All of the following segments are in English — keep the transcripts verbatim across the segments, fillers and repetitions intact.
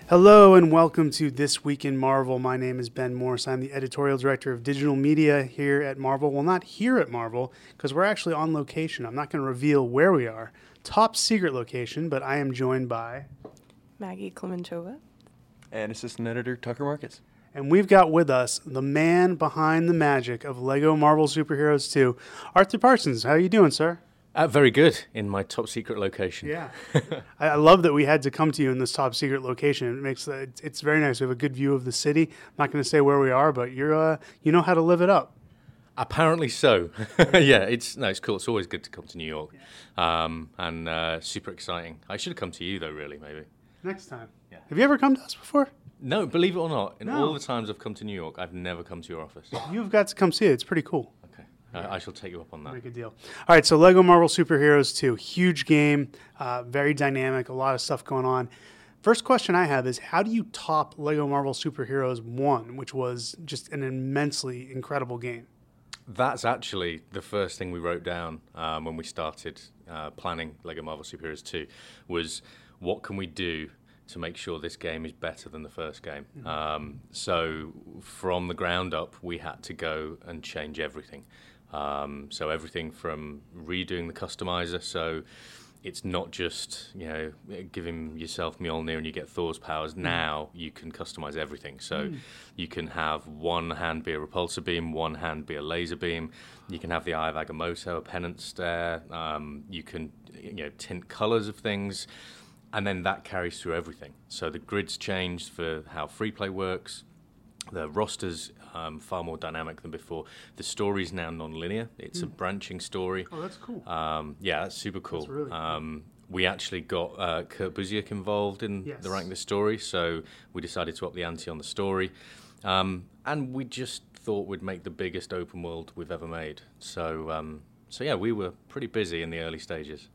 Hello and welcome to This Week in Marvel. My name is Ben Morse. I'm the editorial director of digital media here at Marvel. Well, not here at Marvel, because we're actually on location. I'm not going to reveal where we are. Top secret location, but I am joined by Maggie Klementova and assistant editor Tucker Marcus. And we've got with us the man behind the magic of Lego Marvel Superheroes two, Arthur Parsons. How are you doing, sir? Uh, very good, in my top secret location. Yeah. I, I love that we had to come to you in this top secret location. It makes uh, it's, it's very nice. We have a good view of the city. I'm not going to say where we are, but you're uh, you know how to live it up. Apparently so. yeah, it's no, it's cool. It's always good to come to New York, um, and uh, super exciting. I should have come to you though, really, maybe next time. Yeah. Have you ever come to us before? No, believe it or not, in No. all the times I've come to New York, I've never come to your office. You've got to come see it. It's pretty cool. Okay, uh, I shall take you up on that. Make a deal. All right, so Lego Marvel Superheroes two, huge game, uh, very dynamic, a lot of stuff going on. First question I have is, how do you top Lego Marvel Superheroes one, which was just an immensely incredible game? That's actually the first thing we wrote down um, when we started uh, planning Lego Marvel Superheroes two, was what can we do to make sure this game is better than the first game. Mm-hmm. Um, so from the ground up, we had to go and change everything. Um, so everything from redoing the customizer, so it's not just, you know, giving yourself Mjolnir and you get Thor's powers. Mm. Now you can customize everything. So mm. you can have one hand be a repulsor beam, one hand be a laser beam. You can have the Eye of Agamotto, a penance stare. Um, you can, you know, tint colors of things. And then that carries through everything. So the grid's changed for how free play works. The roster's um, far more dynamic than before. The story's now non-linear. It's mm. a branching story. Oh, that's cool. Um, yeah, that's super cool. That's really cool. Um, we actually got uh, Kurt Busiek involved in yes. the writing of the story, so we decided to up the ante on the story. Um, and we just thought we'd make the biggest open world we've ever made. So, um, so yeah, we were pretty busy in the early stages.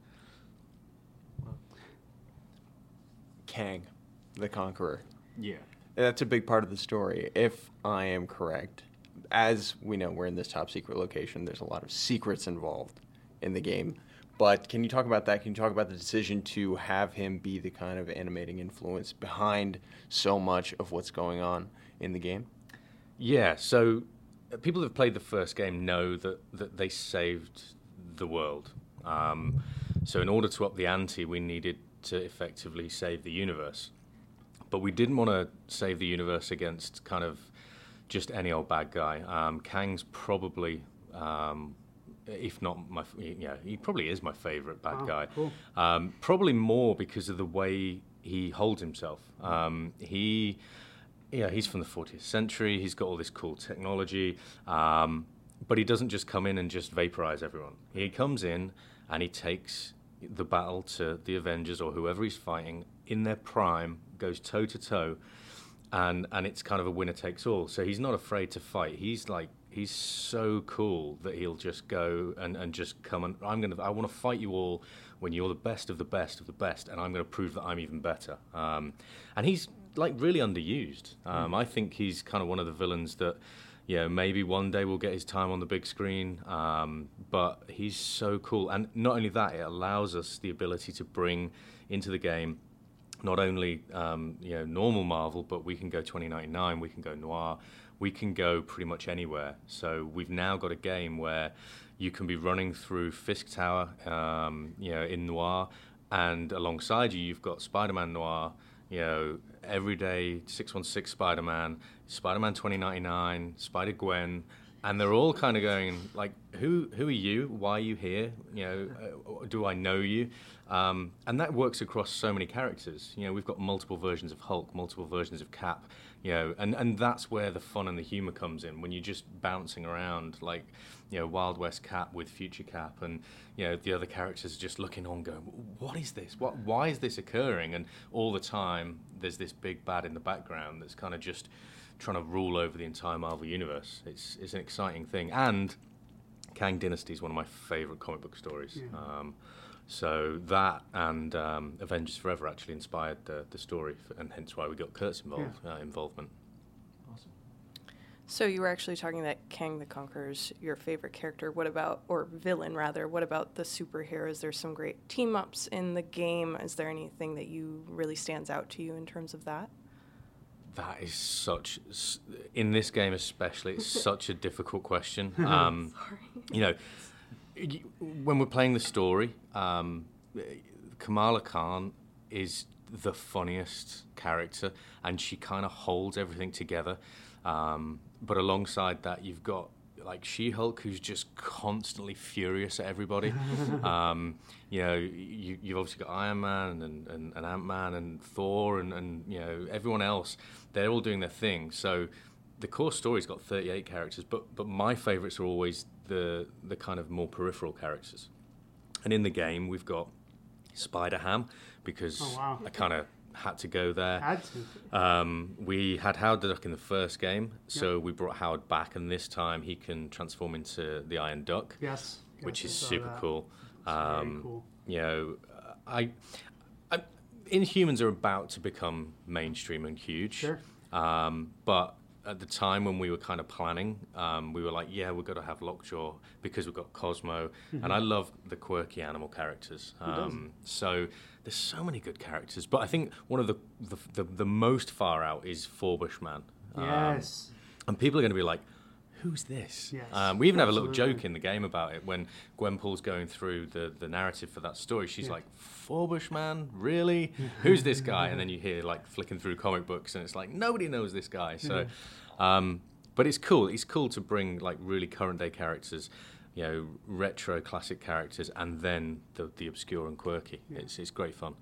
Kang, the Conqueror. Yeah. That's a big part of the story, if I am correct. As we know, we're in this top secret location. There's a lot of secrets involved in the game. But can you talk about that? Can you talk about the decision to have him be the kind of animating influence behind so much of what's going on in the game? Yeah, so uh, people who have played the first game know that, that they saved the world. Um, so in order to up the ante, we needed to effectively save the universe. But we didn't want to save the universe against kind of just any old bad guy. Um, Kang's probably, um, if not my, yeah, he probably is my favorite bad oh, guy. Cool. Um, probably more because of the way he holds himself. Um, he, yeah, he's from the fortieth century. He's got all this cool technology, um, but he doesn't just come in and just vaporize everyone. He comes in and he takes the battle to the Avengers or whoever he's fighting in their prime, goes toe to toe, and and it's kind of a winner takes all. So he's not afraid to fight. He's like he's so cool that he'll just go and, and just come and I'm gonna I want to fight you all when you're the best of the best of the best, and I'm gonna prove that I'm even better. Um, and he's like really underused. Um, mm. I think he's kind of one of the villains that, you know, maybe one day we'll get his time on the big screen, um, but he's so cool. And not only that, it allows us the ability to bring into the game not only um, you know normal Marvel, but we can go twenty ninety-nine, we can go noir, we can go pretty much anywhere. So we've now got a game where you can be running through Fisk Tower, um, you know, in noir, and alongside you, you've got Spider-Man Noir, you know, everyday six one six Spider-Man, Spider-Man twenty ninety-nine, Spider-Gwen, and they're all kind of going like, who who are you? Why are you here? You know, uh, do I know you? Um, and that works across so many characters. You know, we've got multiple versions of Hulk, multiple versions of Cap. You know, and, and that's where the fun and the humor comes in, when you're just bouncing around like, you know, Wild West Cap with Future Cap, and you know the other characters just looking on, going, what is this? What? Why is this occurring? And all the time, there's this big bad in the background that's kind of just trying to rule over the entire Marvel universe. It's it's an exciting thing, and Kang Dynasty is one of my favorite comic book stories. Yeah. Um, so that and um, Avengers Forever actually inspired the, the story, and hence why we got Kurt's involved, yeah. uh, involvement. Awesome. So you were actually talking that Kang the Conqueror is your favorite character. What about, or villain rather, what about the superheroes? There's some great team-ups in the game. Is there anything that you really stands out to you in terms of that? That is such, in this game especially, it's such a difficult question. Um, Sorry. You know, y- when we're playing the story, um, Kamala Khan is the funniest character, and she kind of holds everything together. Um, but alongside that, you've got like She-Hulk, who's just constantly furious at everybody. um, you know, you, you've obviously got Iron Man and, and, and Ant-Man and Thor and, and, you know, everyone else. They're all doing their thing. So the core story's got thirty-eight characters, but but my favourites are always the the kind of more peripheral characters. And in the game, we've got Spider-Ham, because Oh, wow. I kind of had to go there. Had to. Um, we had Howard the Duck in the first game, so we brought Howard back, and this time he can transform into the Iron Duck, Yes. which yes, is I saw super that. cool. It's very Um, cool. You know, I, I, Inhumans are about to become mainstream and huge. Sure. Um, but at the time when we were kind of planning, um, we were like, yeah, we've got to have Lockjaw because we've got Cosmo, Mm-hmm. and I love the quirky animal characters. Um, so there's so many good characters, but I think one of the the, the, the most far out is Forbush Man. Um, Yes. and people are going to be like, who's this? Yes, Um, we even have a little absolutely. joke in the game about it when Gwenpool's going through the, the narrative for that story. She's Yeah. like, Forbush Man? Really? Who's this guy? And then you hear like flicking through comic books and it's like, nobody knows this guy. So, um, but it's cool. It's cool to bring like really current day characters, you know, retro classic characters, and then the, the obscure and quirky. It's, it's great fun.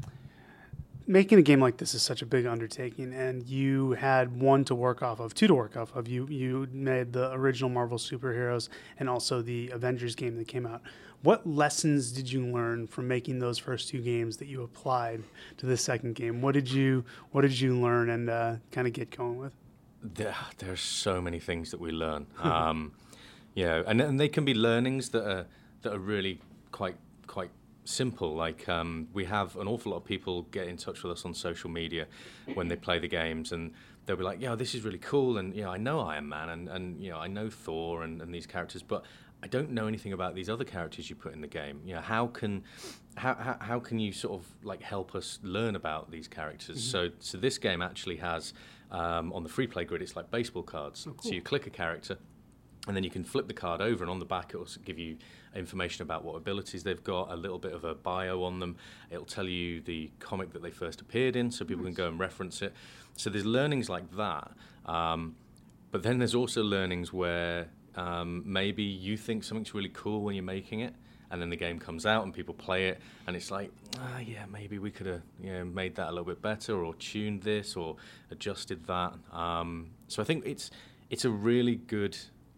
Making a game like this is such a big undertaking, and you had one to work off of, two to work off of. You you made the original Marvel superheroes and also the Avengers game that came out. What lessons did you learn from making those first two games that you applied to the second game? What did you What did you learn and uh, kind of get going with? There, there are so many things that we learn, um, you know, and, and they can be learnings that are that are really quite quite simple. Like um, we have an awful lot of people get in touch with us on social media when they play the games, and they'll be like, "Yeah, this is really cool," and you know, I know Iron Man, and, and you know, I know Thor, and, and these characters, but I don't know anything about these other characters you put in the game. You know, how can how how, how can you sort of like help us learn about these characters? Mm-hmm. So so this game actually has um, on the free play grid, it's like baseball cards. Oh, cool. So you click a character, and then you can flip the card over, and on the back it will give you information about what abilities they've got, a little bit of a bio on them. It'll tell you the comic that they first appeared in, so people nice. can go and reference it. So there's learnings like that. Um, but then there's also learnings where um, maybe you think something's really cool when you're making it, and then the game comes out and people play it, and it's like, ah, yeah, maybe we could have you know, made that a little bit better, or tuned this, or adjusted that. Um, so I think it's it's a really good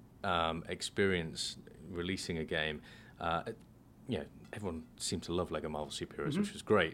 um, experience releasing a game. Uh, you know, everyone seemed to love Lego Marvel Superheroes, mm-hmm. which was great.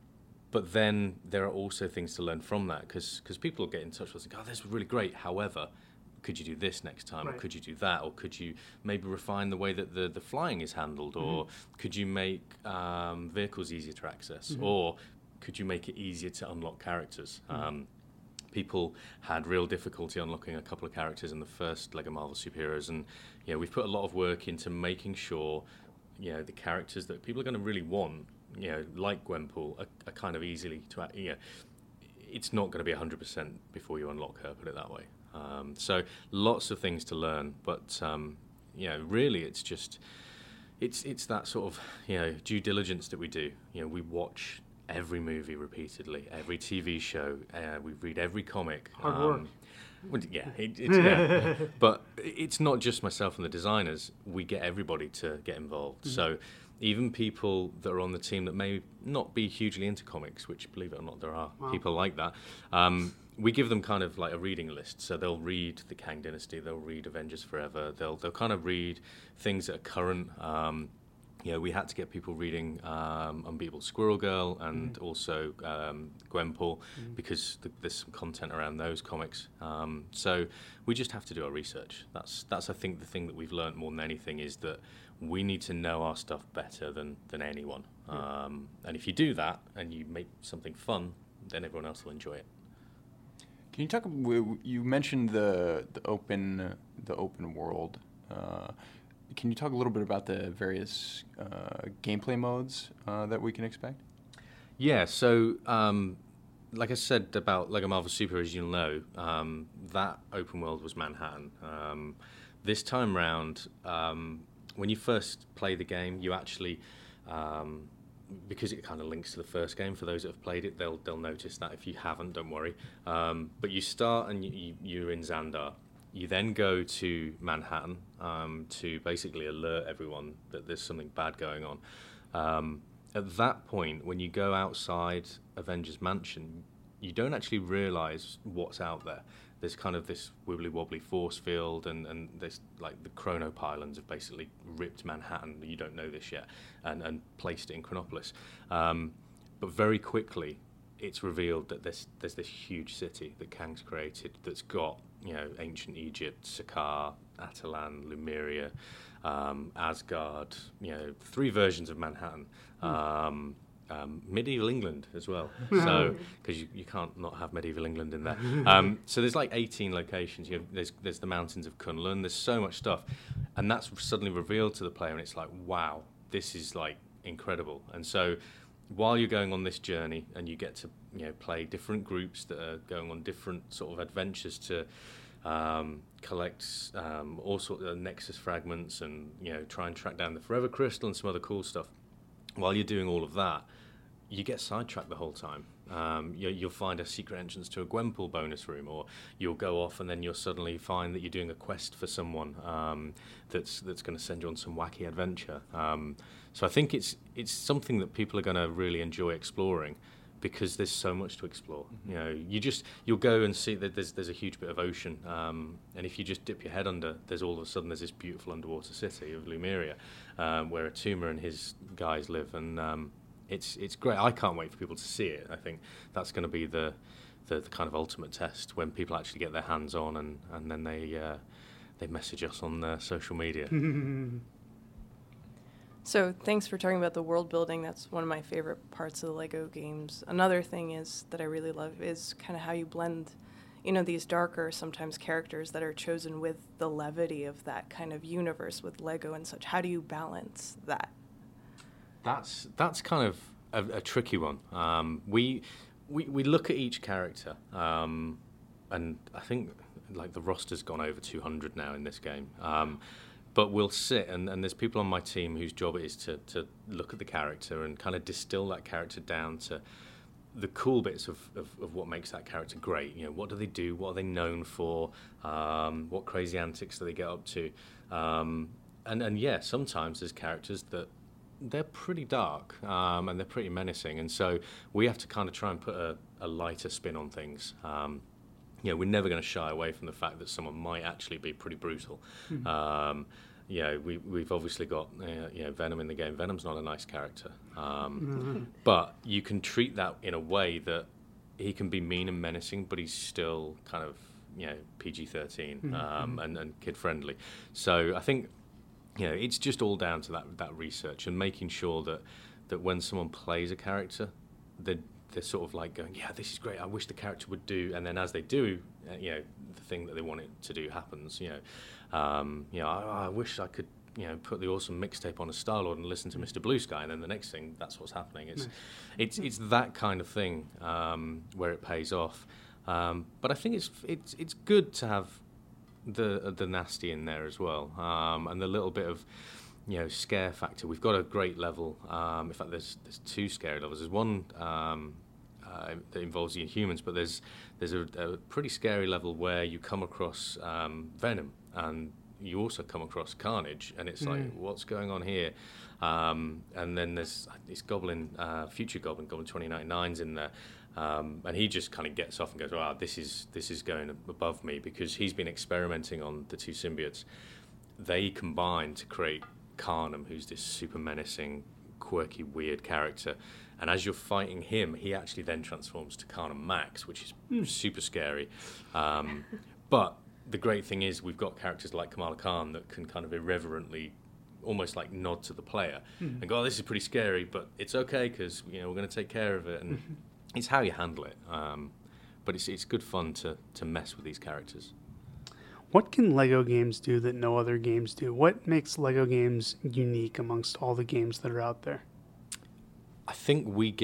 But then there are also things to learn from that, because people get in touch with us and go, oh, this was really great. However, could you do this next time, right. or could you do that, or could you maybe refine the way that the, the flying is handled, mm-hmm. or could you make um, vehicles easier to access, mm-hmm. or could you make it easier to unlock characters? Mm-hmm. Um, people had real difficulty unlocking a couple of characters in the first Lego Marvel Superheroes, and you know, we've put a lot of work into making sure you know the characters that people are going to really want, you know, like Gwenpool, are, are kind of easily to, you know, it's not going to be one hundred percent before you unlock her, put it that way. Um, so lots of things to learn, but um, you know, really, it's just it's it's that sort of you know due diligence that we do. You know, we watch every movie repeatedly, every T V show, uh, we read every comic. Hard um, work. Well, yeah, it, it's, yeah. But it's not just myself and the designers. We get everybody to get involved. Mm-hmm. So even people that are on the team that may not be hugely into comics, which, believe it or not, there are wow. people like that, um, we give them kind of like a reading list. So they'll read the Kang Dynasty, they'll read Avengers Forever, they'll they'll kind of read things that are current. Um, you know, we had to get people reading um, Unbeatable Squirrel Girl and mm-hmm. also um, Gwenpool mm-hmm. because th- there's some content around those comics. Um, so we just have to do our research. That's, that's I think, the thing that we've learned more than anything is that we need to know our stuff better than, than anyone. Yeah. Um, and if you do that and you make something fun, then everyone else will enjoy it. Can you talk? You mentioned the the open the open world. Uh, Can you talk a little bit about the various uh, gameplay modes uh, that we can expect? Yeah, so um, like I said about Lego Marvel Super, as you'll know, um, that open world was Manhattan. Um, this time round, um, when you first play the game, you actually, um, because it kind of links to the first game, for those that have played it, they'll they'll notice that. If you haven't, don't worry. Um, but you start and you, you, you're in Xandar. You then go to Manhattan um, to basically alert everyone that there's something bad going on. Um, at that point, when you go outside Avengers Mansion, you don't actually realise what's out there. There's kind of this wibbly-wobbly force field, and, and there's like the chronopylons have basically ripped Manhattan. You don't know this yet, and, and placed it in Chronopolis. Um, but very quickly, it's revealed that there's there's this huge city that Kang's created that's got, you know, ancient Egypt, Sakaar, Atalan, Lemuria, um, Asgard, you know, three versions of Manhattan. Um, Um, medieval England as well, so because you, you can't not have medieval England in there. Um, so there's like eighteen locations. You have, there's there's the mountains of Kunlun. There's so much stuff, and that's suddenly revealed to the player, and it's like, wow, this is like incredible. And so while you're going on this journey, and you get to, you know, play different groups that are going on different sort of adventures to um, collect um, all sorts of Nexus fragments, and, you know, try and track down the Forever Crystal and some other cool stuff. While you're doing all of that, you get sidetracked the whole time. Um, you, you'll find a secret entrance to a Gwenpool bonus room, or you'll go off and then you'll suddenly find that you're doing a quest for someone um, that's that's going to send you on some wacky adventure. Um, so I think it's it's something that people are going to really enjoy exploring, because there's so much to explore. Mm-hmm. You know, you just you'll go and see that there's there's a huge bit of ocean, um, and if you just dip your head under, there's all of a sudden there's this beautiful underwater city of Lemuria, um, where Atuma and his guys live, and um, it's it's great. I can't wait for people to see it. I think that's going to be the, the the kind of ultimate test, when people actually get their hands on, and and then they uh, they message us on uh, social media. So thanks for talking about the world building. That's one of my favorite parts of the Lego games. Another thing is that I really love is kind of how you blend, you know, these darker sometimes characters that are chosen with the levity of that kind of universe with Lego and such. How do you balance that? That's that's kind of a, a tricky one. Um, we, we we look at each character, um, and I think like the roster's gone over two hundred now in this game. Um, But we'll sit, and, and there's people on my team whose job it is to, to look at the character and kind of distill that character down to the cool bits of, of, of what makes that character great. You know, what do they do? What are they known for? Um, what crazy antics do they get up to? Um, and, and yeah, sometimes there's characters that they're pretty dark um, and they're pretty menacing, and so we have to kind of try and put a, a lighter spin on things. Um, You know, we're never going to shy away from the fact that someone might actually be pretty brutal. Mm-hmm. Um, you know, we, we've obviously got uh, you know, Venom in the game. Venom's not a nice character, um, mm-hmm. but you can treat that in a way that he can be mean and menacing, but he's still kind of, you know, P G thirteen um, mm-hmm. and, and kid friendly. So I think, you know, it's just all down to that that research and making sure that that when someone plays a character, they they're sort of like going, yeah, this is great, I wish the character would do, and then as they do, uh, you know, the thing that they want it to do happens, you know. Um, you know, I, I wish I could, you know, put the awesome mixtape on a Star-Lord and listen to Mister Blue Sky, and then the next thing, that's what's happening. It's nice. it's it's that kind of thing um, where it pays off. Um, but I think it's it's it's good to have the the nasty in there as well, um, and the little bit of, you know, scare factor. We've got a great level. Um, in fact, there's there's two scary levels. There's one um, uh, that involves the Inhumans, but there's there's a, a pretty scary level where you come across um, Venom, and you also come across Carnage, and it's mm. like, what's going on here? Um, and then there's this Goblin, uh, future Goblin, Goblin twenty ninety-nine's in there. Um, and he just kind of gets off and goes, wow, this is this is going above me, because he's been experimenting on the two symbiotes. They combine to create Carnum, who's this super menacing, quirky, weird character. And as you're fighting him, he actually then transforms to Carnum Max, which is mm. super scary. Um, but the great thing is we've got characters like Kamala Khan that can kind of irreverently, almost like nod to the player mm. and go, oh, this is pretty scary, but it's okay because, you know, we're going to take care of it. And it's how you handle it. Um, but it's it's good fun to, to mess with these characters. What can LEGO games do that no other games do? What makes LEGO games unique amongst all the games that are out there? I think we get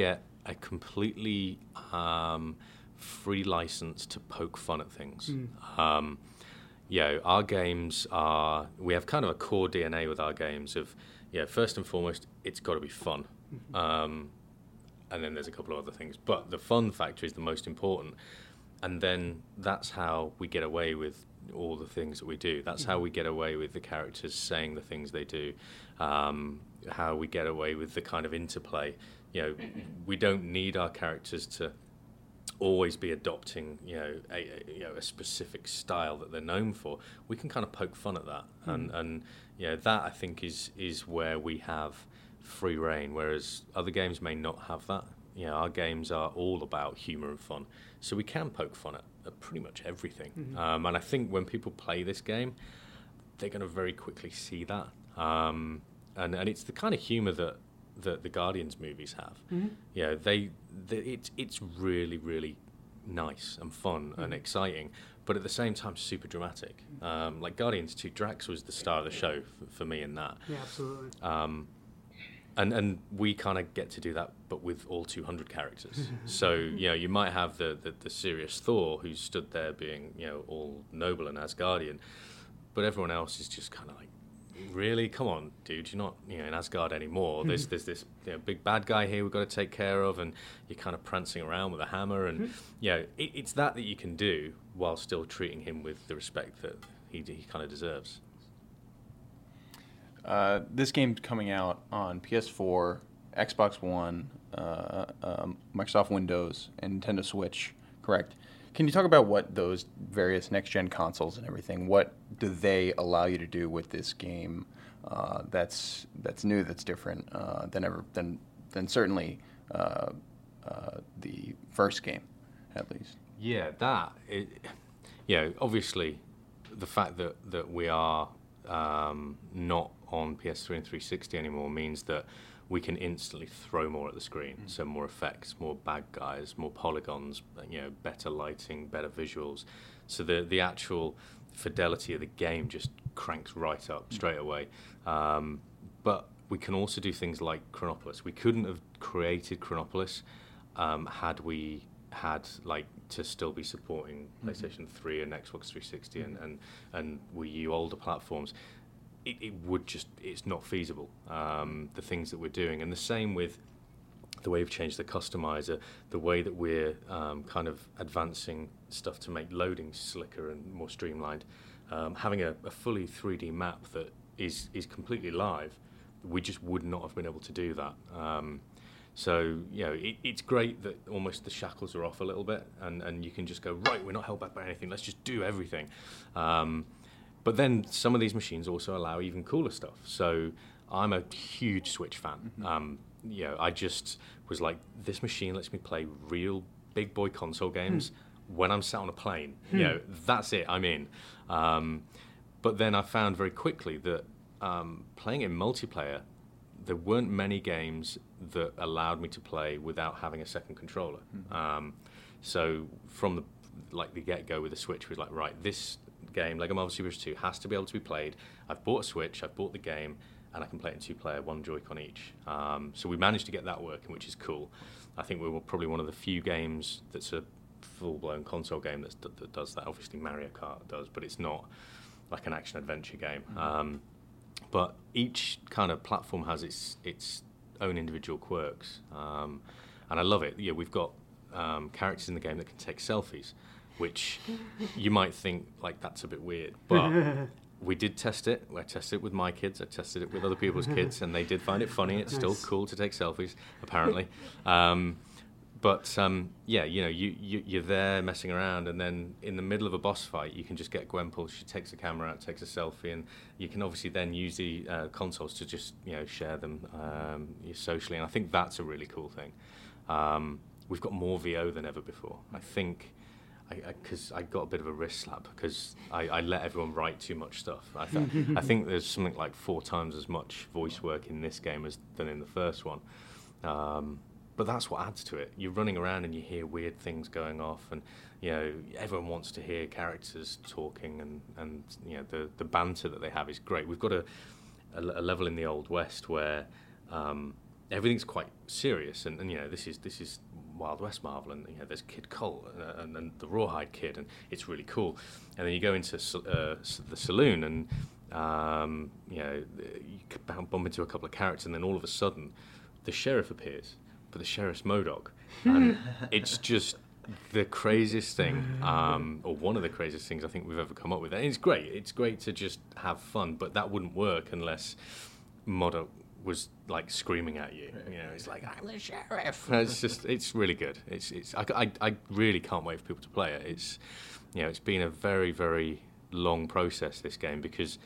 a completely um, free license to poke fun at things. Mm. Um, you know, our games are, we have kind of a core D N A with our games of, you know, first and foremost, it's got to be fun. Mm-hmm. Um, and then there's a couple of other things. But the fun factor is the most important. And then that's how we get away with all the things that we do. That's mm-hmm. how we get away with the characters saying the things they do, um, how we get away with the kind of interplay. You know, we don't need our characters to always be adopting, you know, a, a, you know, a specific style that they're known for. We can kind of poke fun at that. Mm. And, and you know, that, I think, is is where we have free reign, whereas other games may not have that. You know, our games are all about humor and fun. So we can poke fun at, at pretty much everything. Mm-hmm. Um, and I think when people play this game, they're going to very quickly see that. Um, and, and it's the kind of humor that that the Guardians movies have. Mm-hmm. You know, they, they it's it's really, really nice and fun mm-hmm. and exciting, but at the same time super dramatic. Um, like Guardians two, Drax was the star of the show for, for me in that. Yeah, absolutely. Um, and and we kind of get to do that, but with all two hundred characters. So, you know, you might have the, the, the serious Thor who stood there being, you know, all noble and Asgardian, but everyone else is just kind of like, really? Come on, dude, you're not, you know, in Asgard anymore. Mm-hmm. There's there's this, you know, big bad guy here we've got to take care of, and you're kind of prancing around with a hammer, and mm-hmm. you know, it, it's that that you can do while still treating him with the respect that he he kind of deserves. Uh, this game's coming out on P S four, Xbox One, uh, um, Microsoft Windows, and Nintendo Switch, correct? Can you talk about what those various next-gen consoles and everything, what do they allow you to do with this game uh, that's that's new, that's different uh, than ever than than certainly uh, uh, the first game, at least? Yeah, that. It, you know, obviously, the fact that that we are um, not on P S three and three sixty anymore means that we can instantly throw more at the screen. Mm. So more effects, more bad guys, more polygons, you know, better lighting, better visuals. So the the actual fidelity of the game just cranks right up straight away. Um, but we can also do things like Chronopolis. We couldn't have created Chronopolis um, had we had like to still be supporting mm-hmm. PlayStation three and Xbox three sixty mm-hmm. and, and, and Wii U older platforms. It, it would just, it's not feasible, um, the things that we're doing. And the same with the way we've changed the customizer, the way that we're um, kind of advancing stuff to make loading slicker and more streamlined. Um, having a, a fully three D map that is, is completely live, we just would not have been able to do that. Um, so, you know, it, it's great that almost the shackles are off a little bit, and, and you can just go, right, we're not held back by anything, let's just do everything. Um, But then some of these machines also allow even cooler stuff. So I'm a huge Switch fan. Mm-hmm. Um, you know, I just was like, this machine lets me play real big boy console games mm. when I'm sat on a plane. Mm. You know, that's it, I'm in. Um, but then I found very quickly that um, playing in multiplayer, there weren't many games that allowed me to play without having a second controller. Mm. Um, so from the like the get-go with the Switch was like, right, this game, Lego Marvel Super Heroes two, has to be able to be played. I've bought a Switch, I've bought the game, and I can play it in two-player, one Joy-Con each. Um, so we managed to get that working, which is cool. I think we were probably one of the few games that's a full-blown console game that's, that, that does that. Obviously Mario Kart does, but it's not like an action-adventure game. Mm-hmm. Um, but each kind of platform has its its own individual quirks, um, and I love it. Yeah, we've got um, characters in the game that can take selfies, which you might think, like, that's a bit weird. But we did test it. I tested it with my kids. I tested it with other people's kids, and they did find it funny. It's nice. Still cool to take selfies, apparently. Um, but, um, yeah, you know, you, you, you're there messing around, and then in the middle of a boss fight, you can just get Gwenpool. She takes a camera out, takes a selfie, and you can obviously then use the uh, consoles to just, you know, share them um, socially. And I think that's a really cool thing. Um, we've got more V O than ever before. I think... because I, I, I got a bit of a wrist slap because I, I let everyone write too much stuff. I, th- I think there's something like four times as much voice work in this game as than in the first one. Um, but that's what adds to it. You're running around and you hear weird things going off, and you know everyone wants to hear characters talking, and, and you know the, the banter that they have is great. We've got a, a, a level in the Old West where um, everything's quite serious, and, and you know this is this is Wild West Marvel, and you know there's Kid Colt and, and, and the Rawhide Kid, and it's really cool. And then you go into uh, the saloon, and um, you know you bump into a couple of characters, and then all of a sudden the sheriff appears, but the sheriff's MODOK, and it's just the craziest thing, um, or one of the craziest things I think we've ever come up with. And it's great. It's great to just have fun, but that wouldn't work unless MODOK was like screaming at you. You know, it's like, I'm the sheriff. It's just, it's really good. It's, it's. I, I, I really can't wait for people to play it. It's, you know, it's been a very, very long process, this game, because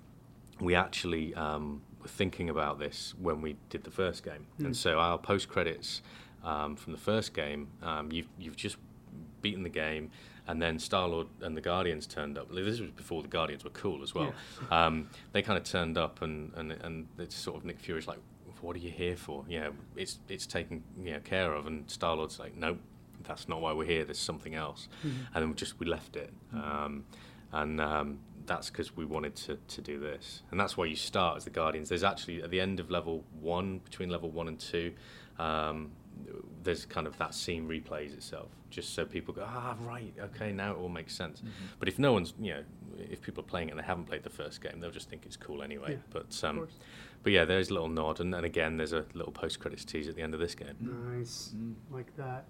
we actually um, were thinking about this when we did the first game, mm. and so our post credits. Um, from the first game, um, you've, you've just beaten the game, and then Star-Lord and the Guardians turned up. This was before the Guardians were cool as well. Yeah. Um, they kind of turned up, and, and, and it's sort of Nick Fury's like, what are you here for? You know, it's it's taken you know, care of, and Star-Lord's like, nope, that's not why we're here, there's something else. Mm-hmm. And then we just, we left it. Um, and um, that's because we wanted to, to do this. And that's why you start as the Guardians. There's actually, at the end of level one, between level one and two, um, there's kind of that scene replays itself, just so people go, ah, right, okay, now it all makes sense. Mm-hmm. But if no one's, you know, if people are playing it and they haven't played the first game, they'll just think it's cool anyway. Yeah, but um, but yeah, there's a little nod, and, and again, there's a little post-credits tease at the end of this game. Nice, mm. like that.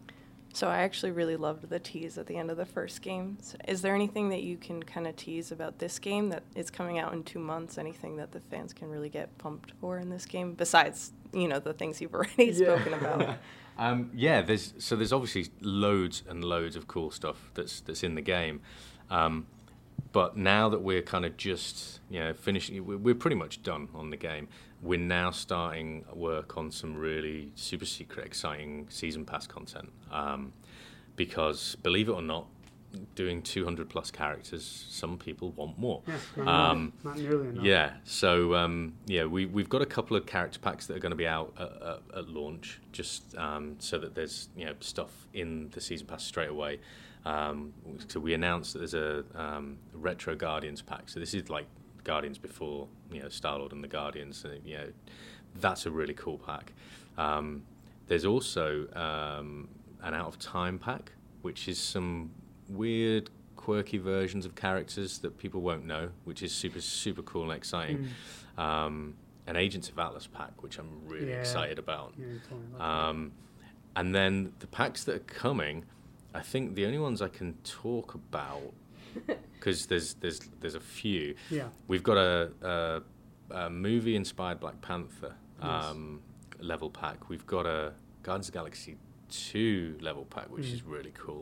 So I actually really loved the tease at the end of the first game. So is there anything that you can kind of tease about this game that is coming out in two months? Anything that the fans can really get pumped for in this game, besides, you know, the things you've already yeah. spoken about? um, yeah, there's so there's obviously loads and loads of cool stuff that's that's in the game. Um, but now that we're kind of just, you know, finishing, we're pretty much done on the game. We're now starting work on some really super secret, exciting season pass content. Um, because, believe it or not, doing two hundred plus characters, some people want more. Yeah, um, not nearly enough. Yeah, so um, yeah, we, we've got a couple of character packs that are going to be out at, at, at launch, just um, so that there's, you know, stuff in the season pass straight away. Um, so we announced that there's a um, retro Guardians pack. So this is like Guardians before, you know, Star-Lord and the Guardians. Uh, you know, that's a really cool pack. Um, there's also um, an Out of Time pack, which is some weird, quirky versions of characters that people won't know, which is super, super cool and exciting. Mm. Um, an Agents of Atlas pack, which I'm really yeah. excited about. Yeah, totally um, and then the packs that are coming, I think the only ones I can talk about, because there's there's there's a few. Yeah. We've got a, a, a movie-inspired Black Panther um, yes. level pack. We've got a Guardians of the Galaxy two level pack, which mm. is really cool.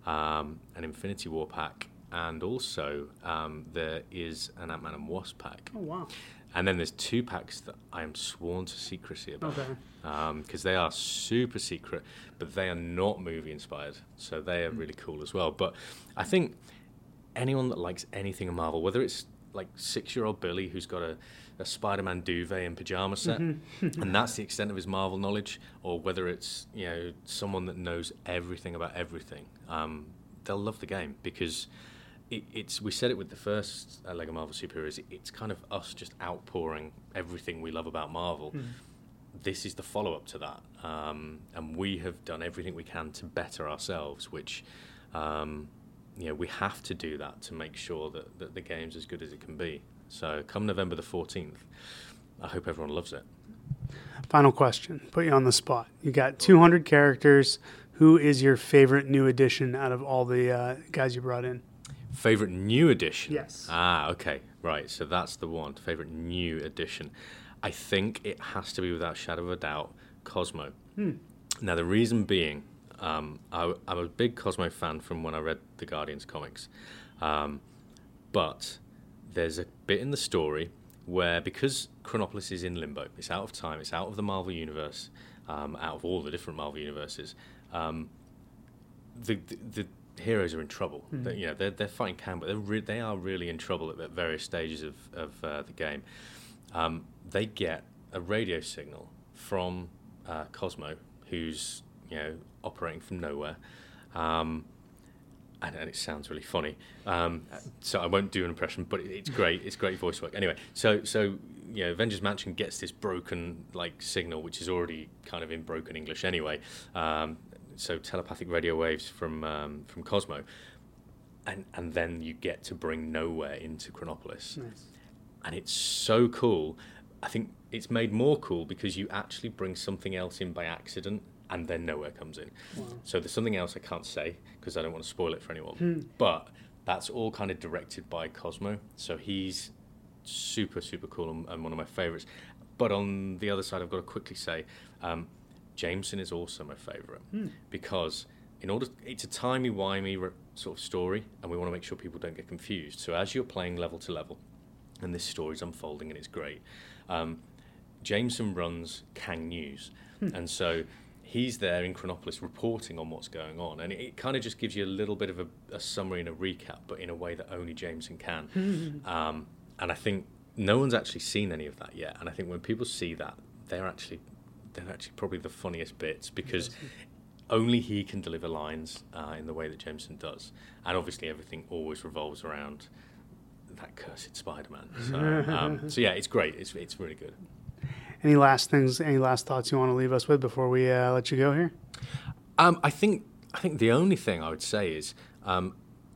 Um, an Infinity War pack, and also um, there is an Ant-Man and Wasp pack. Oh, wow. And then there's two packs that I am sworn to secrecy about, because okay. um, they are super secret, but they are not movie inspired, so they are mm. really cool as well. But I think anyone that likes anything in Marvel, whether it's like six-year-old Billy who's got a, a Spider-Man duvet and pajama set, mm-hmm. and that's the extent of his Marvel knowledge, or whether it's, you know, someone that knows everything about everything, um, they'll love the game, because It, it's we said it with the first uh, Lego Marvel Superheroes. It, it's kind of us just outpouring everything we love about Marvel. Mm. This is the follow-up to that, um, and we have done everything we can to better ourselves. Which, um, you know, we have to do that to make sure that, that the game's as good as it can be. So, come November the fourteenth, I hope everyone loves it. Final question. Put you on the spot. You got two hundred characters. Who is your favorite new addition out of all the uh, guys you brought in? Favorite new addition? Yes. Ah, okay. Right. So that's the one. Favorite new addition. I think it has to be, without a shadow of a doubt, Cosmo. Hmm. Now, the reason being, um, I, I'm a big Cosmo fan from when I read the Guardians comics. Um, but there's a bit in the story where, because Chronopolis is in limbo, it's out of time, it's out of the Marvel Universe, um, out of all the different Marvel universes, um, the, the, the heroes are in trouble. Mm. They, you know, they're, they're fighting Kang, but they're re- they are really in trouble at, at various stages of, of uh, the game. Um, they get a radio signal from uh, Cosmo, who's, you know, operating from nowhere. Um, and, and it sounds really funny. Um, so I won't do an impression, but it, it's great. It's great voice work. Anyway, so so you know, Avengers Mansion gets this broken like signal, which is already kind of in broken English anyway. Um, so telepathic radio waves from um, from Cosmo, and and then you get to bring Nowhere into Chronopolis, Nice. and it's so cool. I think it's made more cool because you actually bring something else in by accident, and then Nowhere comes in. Wow. So there's something else I can't say because I don't want to spoil it for anyone. Hmm. But that's all kind of directed by Cosmo. So he's super, super cool and, and one of my favourites. But on the other side, I've got to quickly say, um, Jameson is also my favourite Hmm. because in order, it's a timey-wimey re- sort of story, and we want to make sure people don't get confused. So as you're playing level to level, and this story's unfolding and it's great, um, Jameson runs Kang News. Hmm. And so he's there in Chronopolis reporting on what's going on. And it, it kind of just gives you a little bit of a, a summary and a recap, but in a way that only Jameson can. um, and I think no one's actually seen any of that yet. And I think when people see that, they're actually they're actually probably the funniest bits because only he can deliver lines uh, in the way that Jameson does. And obviously everything always revolves around that cursed Spider-Man. So, um, so yeah, it's great. It's it's really good. Any last things, any last thoughts you want to leave us with before we uh, let you go here? Um, I think I think the only thing I would say is um,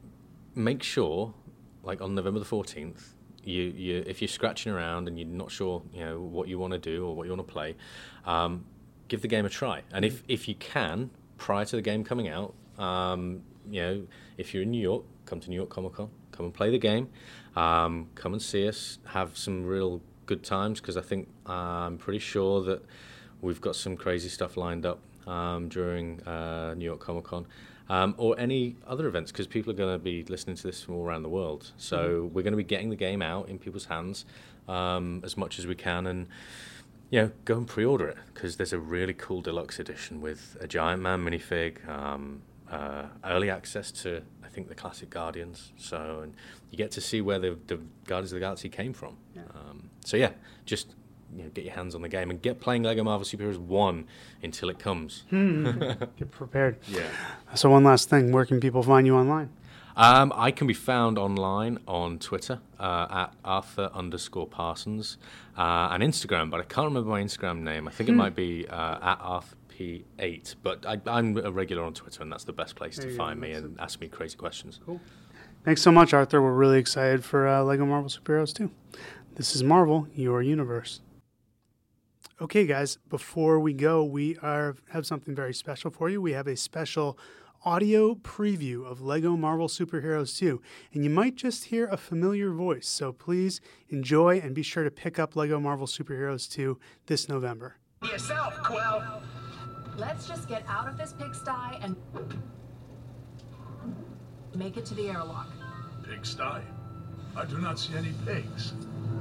make sure, like on November the fourteenth, you, you if you're scratching around and you're not sure, you know, what you want to do or what you want to play, um, give the game a try. And if, if you can, prior to the game coming out, um, you know, if you're in New York, come to New York Comic Con, come and play the game, um, come and see us, have some real good times, because I think uh, I'm pretty sure that we've got some crazy stuff lined up um, during uh, New York Comic Con. Um, or any other events, because people are going to be listening to this from all around the world. So mm-hmm. we're going to be getting the game out in people's hands um, as much as we can, and you know, go and pre-order it, because there's a really cool deluxe edition with a Giant Man minifig, um, uh, early access to, I think, the classic Guardians. So and you get to see where the, the Guardians of the Galaxy came from. Yeah. Um, so yeah, just you know, get your hands on the game and get playing Lego Marvel Superheroes one until it comes. Get prepared. Yeah. So one last thing, where can people find you online? Um, I can be found online on Twitter uh, at Arthur underscore Parsons uh, and Instagram, but I can't remember my Instagram name. I think it might be uh, at Arthur P eight, but I, I'm a regular on Twitter, and that's the best place There to you find go. me That's and ask me crazy questions. Cool. Thanks so much, Arthur. We're really excited for uh, Lego Marvel Superheroes too. This is Marvel, your universe. Okay, guys, before we go, we are have something very special for you. We have a special audio preview of Lego Marvel Superheroes two, and you might just hear a familiar voice, so please enjoy and be sure to pick up Lego Marvel Superheroes two this November. Yourself, Quill. Let's just get out of this pigsty and make it to the airlock. Pigsty? I do not see any pigs.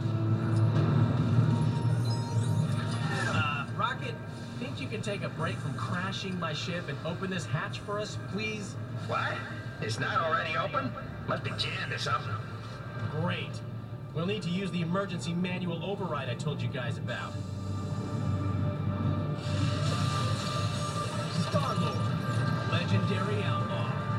Uh, Rocket, think you can take a break from crashing my ship and open this hatch for us, please? What? It's not already open? Must be jammed or something. Great. We'll need to use the emergency manual override I told you guys about. Star-Lord, legendary outlaw.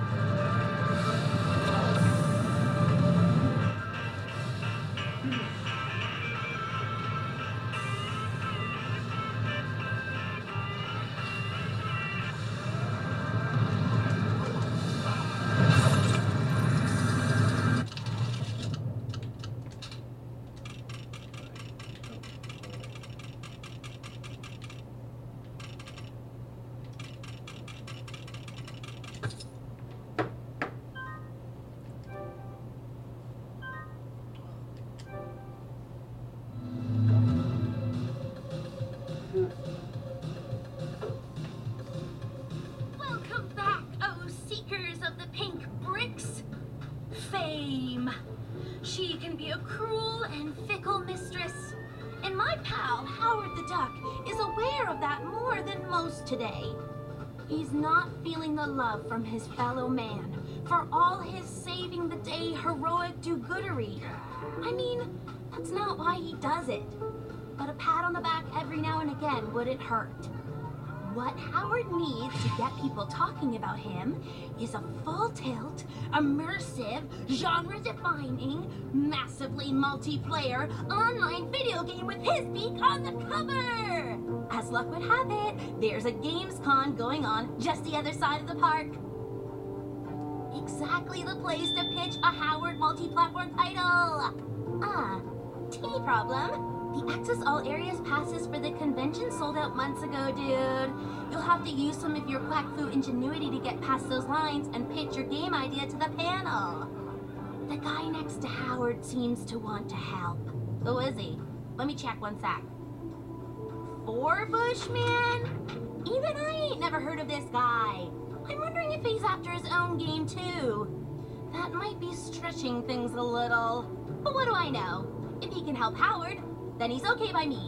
Welcome back, oh seekers of the pink bricks. Fame. She can be a cruel and fickle mistress. And my pal, Howard the Duck, is aware of that more than most today. He's not feeling the love from his fellow man for all his saving the day heroic do-goodery. I mean, that's not why he does it. But a pat on the back every now and again wouldn't hurt. What Howard needs to get people talking about him is a full-tilt, immersive, genre-defining, massively multiplayer online video game with his beak on the cover! As luck would have it, there's a Gamescom going on just the other side of the park. Exactly the place to pitch a Howard multi-platform title! Ah, teeny problem. The Access All Areas passes for the convention sold out months ago, dude. You'll have to use some of your quack fu ingenuity to get past those lines and pitch your game idea to the panel. The guy next to Howard seems to want to help. Who is he? Let me check one sec. For Bushman? Even I ain't never heard of this guy. I'm wondering if he's after his own game, too. That might be stretching things a little. But what do I know? If he can help Howard, then he's okay by me.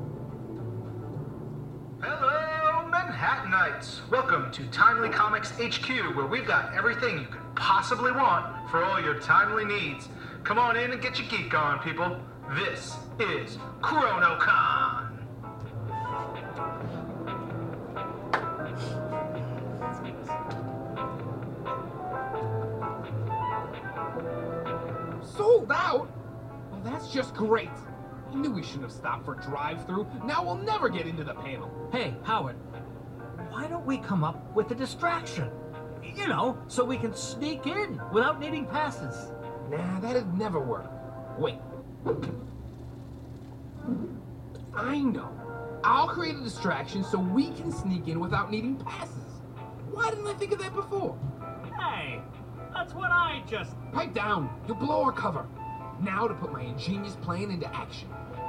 Hello, Manhattanites! Welcome to Timely Comics H Q, where we've got everything you could possibly want for all your timely needs. Come on in and get your geek on, people. This is ChronoCon! Sold out? Well, that's just great. I knew we shouldn't have stopped for drive-through. Now we'll never get into the panel. Hey, Howard, why don't we come up with a distraction? You know, so we can sneak in without needing passes. Nah, that'd never work. Wait. I know. I'll create a distraction so we can sneak in without needing passes. Why didn't I think of that before? Hey, that's what I just... Pipe down. You'll blow our cover. Now to put my ingenious plan into action.